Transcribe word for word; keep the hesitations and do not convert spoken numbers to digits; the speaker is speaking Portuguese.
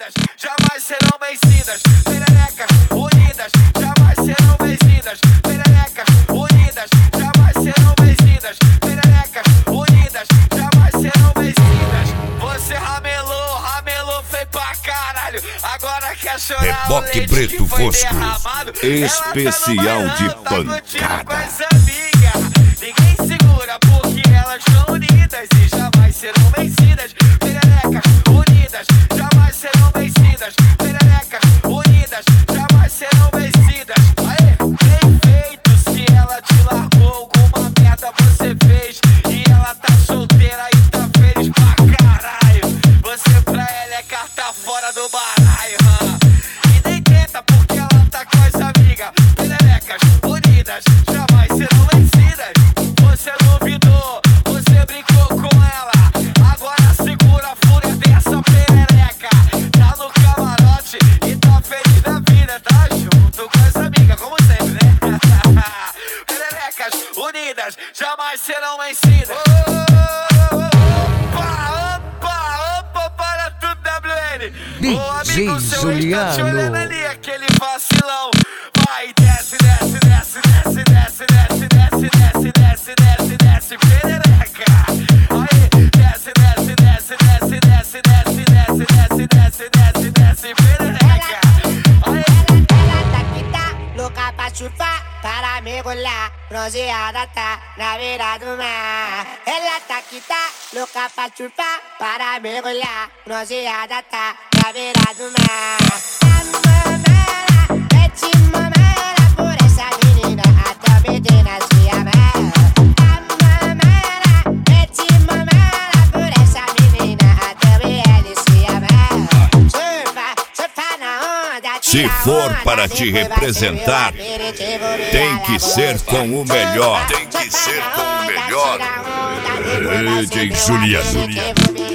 unidas jamais serão vencidas. Pererecas unidas jamais serão vencidas. Pererecas unidas jamais serão vencidas. Pererecas unidas jamais serão vencidas. Você ramelou, ramelou, foi pra caralho. Agora quer chorar. Reboque o leite preto que foi fosco, derramado. especial Ela tá de no bailão, tá pancada. com as amigas. Ninguém segura porque elas estão unidas e jamais serão vencidas. Pererecas unidas jamais serão vencidas. Pererecas unidas jamais serão vencidas. Aê, bem feito. Se ela te largou, alguma merda você fez e ela tá solteira e tá feliz pra caralho. Você pra ela é carta fora do baralho, huh? E nem tenta porque ela tá com as amigas. Pererecas unidas jamais serão vencidas. Você duvidou, você brincou com ela. Agora segura a fúria dessa perereca. Tá no camarote e tá feliz da vida. Tá junto com as amigas, como sempre, né? Pererecas unidas jamais serão vencidas. Opa, opa, opa, para tudo, W N. O amigo seu está te olhando ali, aquele vacilão. Vai, desce, desce, desce, desce, desce, desce, desce, desce, desce, desce, desce, perereca. Aí, desce, desce, desce, desce, desce, desce, desce, desce, desce, desce, desce, perereca. Aí, ela tá que tá louca pra chupar, para mergulhar, bronzeada tá na beira do mar. Ela tá que tá louca pra chupar, para mergulhar, bronzeada tá na beira do mar. A mamela, mete mamela por essa menina, até a menina se amar. A mamela, mete mamela por essa menina, até o ele se amar. Surfa, surfa na onda. Se for para te representar, tem que ser com o melhor. Tem que ser com o melhor. D J Juliano.